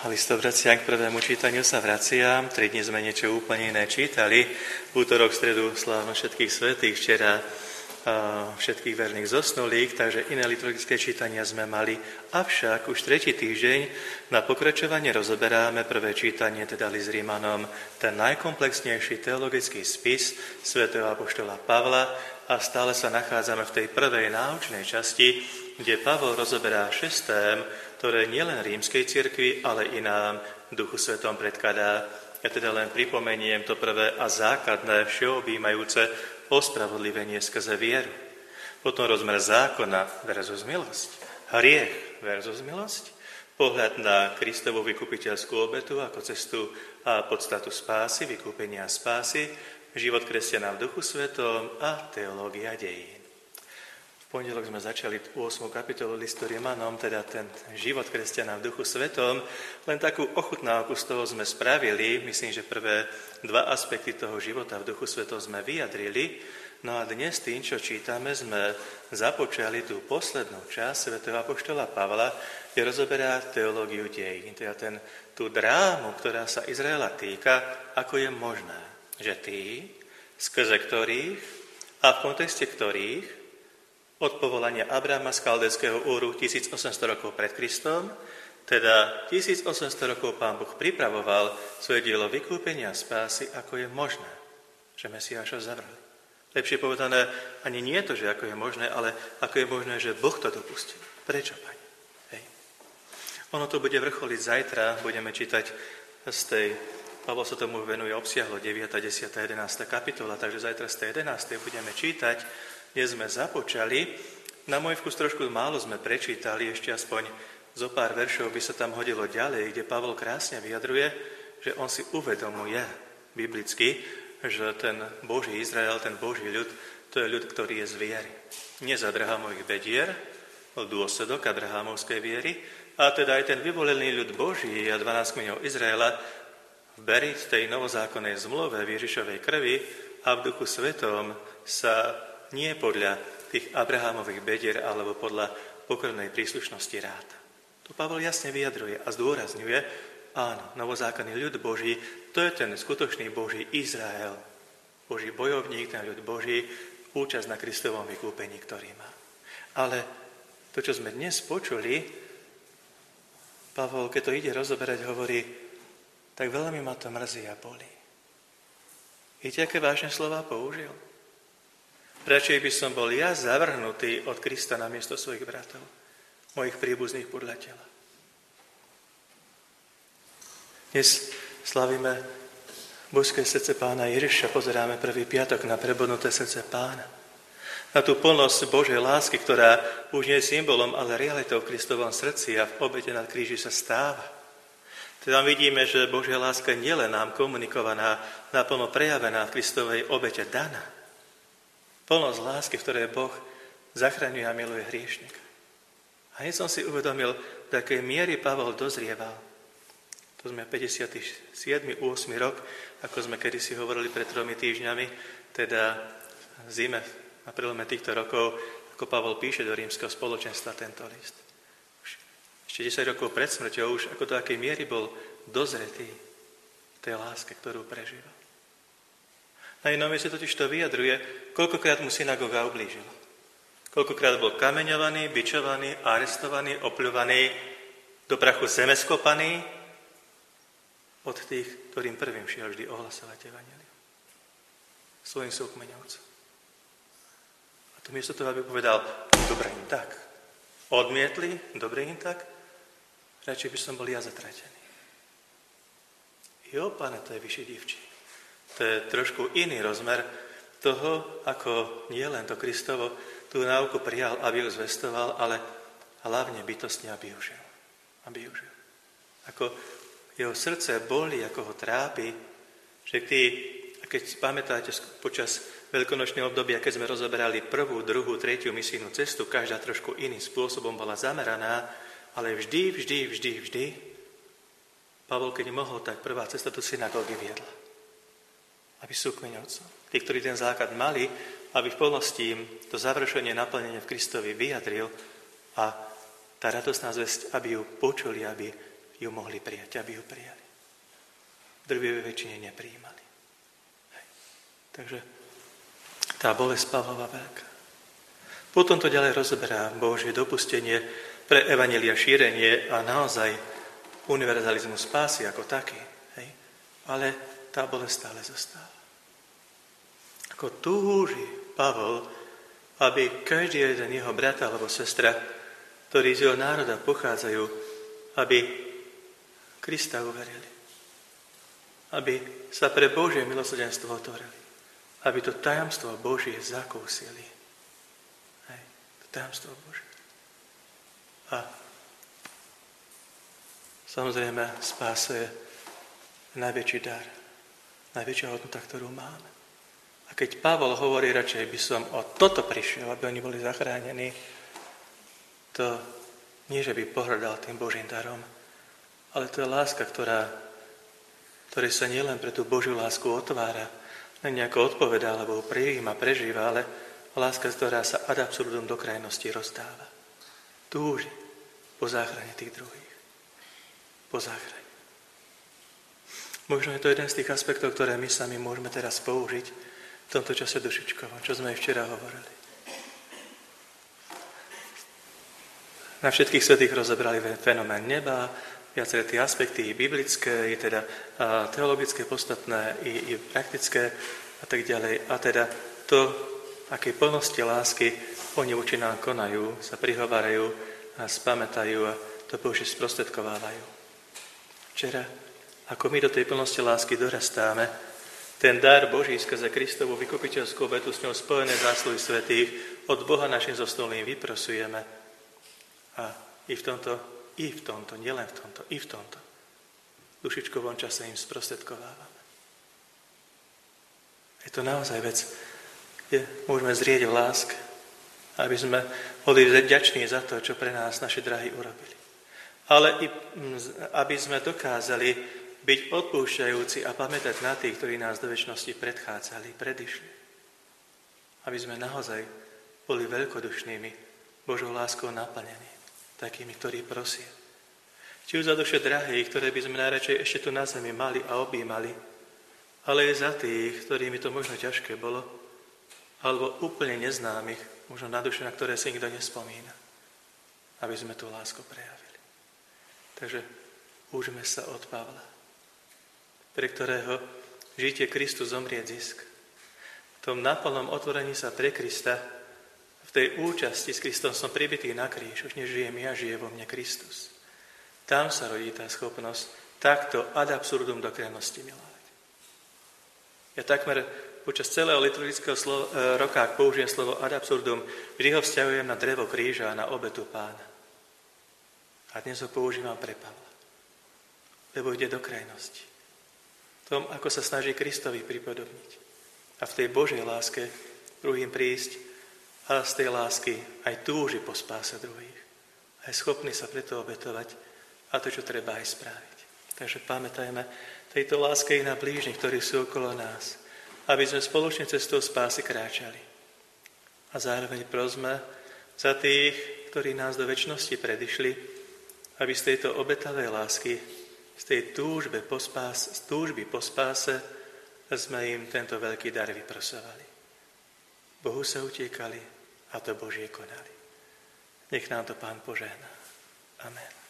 Listobracia, k prvému čítaniu sa vraciam. 3 dni sme niečo úplne iné čítali. V útorok, stredu slávno všetkých svätých, včera všetkých verných zosnulých, takže iné liturgické čítania sme mali. Avšak už 3. týždeň na pokračovanie rozoberáme prvé čítanie, teda list Rímanom, ten najkomplexnejší teologický spis svätého apoštola Pavla a stále sa nachádzame v tej prvej náučnej časti, kde Pavol rozoberá 6 tém, ktoré nielen rímskej cirkvi, ale i nám Duchu Svetom predkladá. Ja teda len pripomeniem to prvé a základné, všeobjímajúce ospravodlivenie skrze vieru. Potom rozmer zákona versus milosť, hriech versus milosť, pohľad na Kristovu vykupiteľskú obetu ako cestu a podstatu spásy, vykúpenia spásy, život kresťana v Duchu Svetom a teológia dejín. V pondelok sme začali 8. kapitolu listu Rímanom, teda ten život kresťana v Duchu Svetom. Len takú ochutnávku z toho sme spravili. Myslím, že prvé 2 aspekty toho života v Duchu Svetom sme vyjadrili. No a dnes tým, čo čítame, sme započali tú poslednú časť svätého apoštola Pavla, kde rozoberá teológiu dejín, teda tú drámu, ktorá sa Izraela týka, ako je možné, že tí, skrze ktorých a v kontexte ktorých od povolania Abrahama z Chaldejského Úru 1800 rokov pred Kristom, teda 1800 rokov Pán Boh pripravoval svoje dielo vykúpenia a spásy, ako je možné, že Mesiáša zavrhli. Lepšie povedané, ani nie to, že ako je možné, ale ako je možné, že Boh to dopustil. Prečo, Pane? Hej. Ono to bude vrcholiť zajtra, budeme čítať z tej, Pavol sa tomu venuje obsiahlo 9., 10., 11. kapitola, takže zajtra z tej 11. budeme čítať, kde sme započali. Na môj vkus trošku málo sme prečítali, ešte aspoň zo pár veršov by sa tam hodilo ďalej, kde Pavol krásne vyjadruje, že on si uvedomuje biblicky, že ten Boží Izrael, ten Boží ľud, to je ľud, ktorý je z viery. Nie z Abrahamových bedier, dôsledok abrahamovskej viery, a teda aj ten vyvolený ľud Boží a 12 kmeňov Izraela verí v tej novozákonnej zmluve v Ježišovej krvi a v Duchu Svetom sa nie podľa tých Abrahamových bedier alebo podľa pokornej príslušnosti ráta. Tu Pavol jasne vyjadruje a zdôrazňuje, áno, novozákonný ľud Boží, to je ten skutočný Boží Izrael, Boží bojovník, ten ľud Boží, účasť na Kristovom vykúpení, ktorý má. Ale to, čo sme dnes počuli, Pavol, keď to ide rozoberať, hovorí, tak veľmi ma to mrzí a bolí. Viete, aké vážne slova použil? Radšej by som bol ja zavrhnutý od Krista namiesto svojich bratov, mojich príbuzných podľa tela. Dnes slavíme božské srdce Pána Ježiša, pozeráme prvý piatok na prebodnuté srdce Pána. Na tú plnosť Božej lásky, ktorá už nie je symbolom, ale realitou v Kristovom srdci a v obete na kríži sa stáva. Teda vidíme, že Božia láska nie len nám komunikovaná, naplno prejavená v Kristovej obete daná. Plnosť lásky, v ktorej Boh zachraňuje a miluje hriešnika. A hneď som si uvedomil, do akej miery Pavol dozrieval. To sme 57. 8. rok, ako sme kedysi hovorili pred 3 týždňami, teda v zime, na prelome týchto rokov, ako Pavol píše do rímskeho spoločenstva tento list. Ešte 10 rokov pred smrťou už ako do akej miery bol dozretý v tej láske, ktorú prežíval. Na inom mieste totiž to vyjadruje, koľkokrát mu synagóga ublížila. Koľkokrát bol kameňovaný, bičovaný, arestovaný, opľúvaný, do prachu zeme skopaný od tých, ktorým prvým šiel vždy ohlasovať evanjelium. Svojim súkmeňovcom. A to miesto toho, aby povedal, dobre im tak. Odmietli, dobre im tak, radšej by som bol ja zatratený. Jo, Pane, to je vyšší divčí. To je trošku iný rozmer toho, ako nie len to Kristovo tú náuku prijal, aby ju zvestoval, ale hlavne bytostne, aby ju žil. Aby ju žil. Ako jeho srdce bolí, ako ho trápi, že keď pamätáte počas veľkonočného obdobia, keď sme rozoberali 1., 2., 3. misijnú cestu, každá trošku iným spôsobom bola zameraná, ale vždy, Pavol, keď mohol, tak prvá cesta do synagógy viedla. Aby sú kmeňovcom. Tí, ktorí ten základ mali, aby v plnosti im to završenie naplnenie v Kristovi vyjadril a tá radostná zvesť, aby ju počuli, aby ju mohli prijať, aby ju prijali. V drvivej väčšine neprijímali. Hej. Takže tá bolesť Pavlova veľká. Potom to ďalej rozoberá Božie dopustenie pre evanjelia šírenie a naozaj univerzalizmus spásy ako taký. Hej. Ale tá bolesť stále zostáva. Ako túži Pavol, aby každý jeden jeho brat alebo sestra, ktorí z jeho národa pochádzajú, aby Krista uverili. Aby sa pre Božie milosrdenstvo otvorili. Aby to tajomstvo Božie zakúsili. Hej, to tajomstvo Božie. A samozrejme spása je najväčší dar. Najväčšia hodnota, ktorú máme. A keď Pavol hovorí, radšej by som o toto prišiel, aby oni boli zachránení, to nie, že by pohrdal tým Božím darom, ale to je láska, ktorej sa nielen pre tú Božiu lásku otvára, len nejako odpovedá, alebo ho prijíma, prežíva, ale láska, ktorá sa ad absurdum do krajnosti rozdáva. Túži po záchrane tých druhých. Po záchrane. Možno je to jeden z tých aspektov, ktoré my sami môžeme teraz použiť v tomto čase dušičkovom, čo sme aj včera hovorili. Na všetkých svätých rozobrali fenomén neba, viaceré tie aspekty, i biblické, i teda teologické, podstatné, i praktické a tak ďalej. A teda to, aké plnosti lásky oni voči nám konajú, sa prihovárajú a spamätajú a to Božie sprostredkovávajú. Včera, ako my do tej plnosti lásky dorastáme, ten dar Boží skrze Kristovu vykupiteľskú obetu s ňou spojené zásluhy svätých od Boha našim zosnulým vyprosujeme. A i v tomto, nielen v tomto, i v tomto dušičkovom čase im sprostredkovávame. Je to naozaj vec, kde môžeme zrieť v láske, aby sme boli vďační za to, čo pre nás naši drahí urobili. Ale i aby sme dokázali byť odpúšťajúci a pamätať na tých, ktorí nás do večnosti predchádzali, predišli. Aby sme naozaj boli veľkodušnými, Božou láskou naplnení, takými, ktorí prosia. Či už za duše drahých, ktoré by sme najradšej ešte tu na zemi mali a objímali, ale aj za tých, ktorými to možno ťažké bolo, alebo úplne neznámych, možno na duše, na ktoré si nikto nespomína, aby sme tú lásku prejavili. Takže úžme sa od Pavla, pre ktorého žitie Kristu zomrie zisk. V tom naplnom otvorení sa pre Krista, v tej účasti s Kristom som pribitý na kríž, už nežijem ja, žije vo mne Kristus. Tam sa rodí tá schopnosť takto ad absurdum do krajnosti milovať. Ja takmer počas celého liturgického roka, ak použijem slovo ad absurdum, vždy ho vzťahujem na drevo kríža a na obetu Pána. A dnes ho používam pre Pavla, lebo ide do krajnosti. Tom, ako sa snaží Kristovi pripodobniť. A v tej Božej láske druhým prísť a z tej lásky aj túži po spáse druhých. A je schopný sa preto obetovať a to, čo treba aj spraviť. Takže pamätajme tejto láske i na blížnych, ktorí sú okolo nás, aby sme spoločne cestou spásy kráčali. A zároveň prosme za tých, ktorí nás do večnosti predišli, aby z tejto obetavej lásky, z tej túžby po spáse sme im tento veľký dar vyprosovali. Bohu sa utiekali a to Božie konali. Nech nám to Pán požehná. Amen.